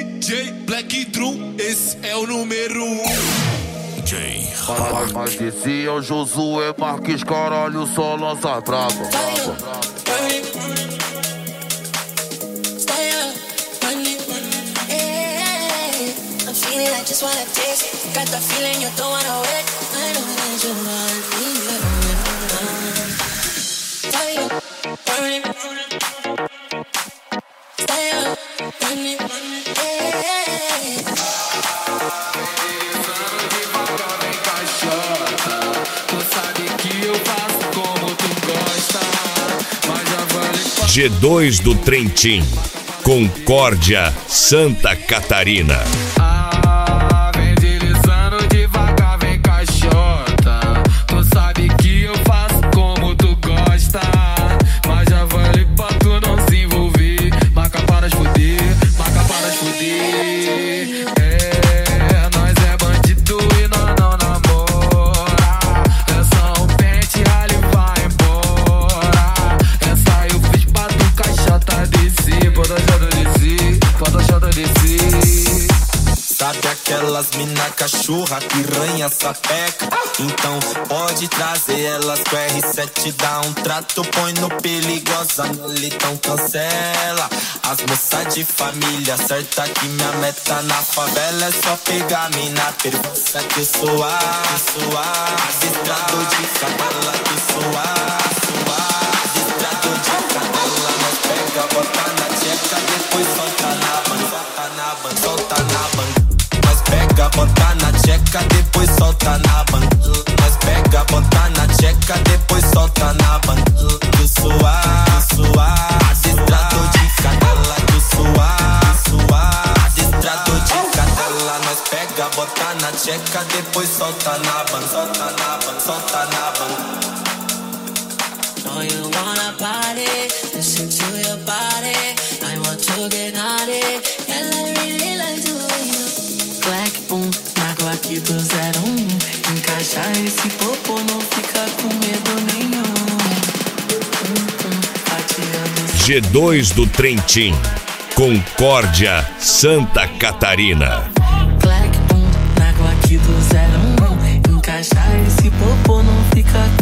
DJ Black Drum, esse é o número 1. DJ Mas esse é o Josué Marques, caralho, só lança brava. I just wanna taste it. Got the feeling you don't wanna wait. I know that you want me. Fire, burning. Fire, burning. Devagar vem caixota. Tu sabe que eu faço como tu gosta. Mas já vale. G2 do Trentin, Concórdia, Santa Catarina. Sabe aquelas mina cachorra, piranha, sapeca? Então pode trazer elas com R7, dá um trato, põe no perigosa, então cancela. As moças de família, certa que minha meta na favela é só pegar mina perversa que eu sou adestrado de cadela, que eu sou adestrado de cadela. Nós pega, bota na tcheca, depois solta na ban, solta na ban. Nós pega, bota na tcheca, depois solta na ban. Nós pega, bota na tcheca, depois solta na ban. Eu sou adestrado de cadela, que eu sou adestrado de cadela. Nós pega, bota na tcheca, depois solta na ban, solta na ban, solta na ban. Oh, you wanna party, listen to your body. I want to get naughty, and I really like to you. Black boom, na Glock do 01. Encaixar esse popô, não fica com medo nenhum. G2 do Trentin, Concórdia, Santa Catarina. Black boom, na Glock do 01. Encaixar esse popô, não fica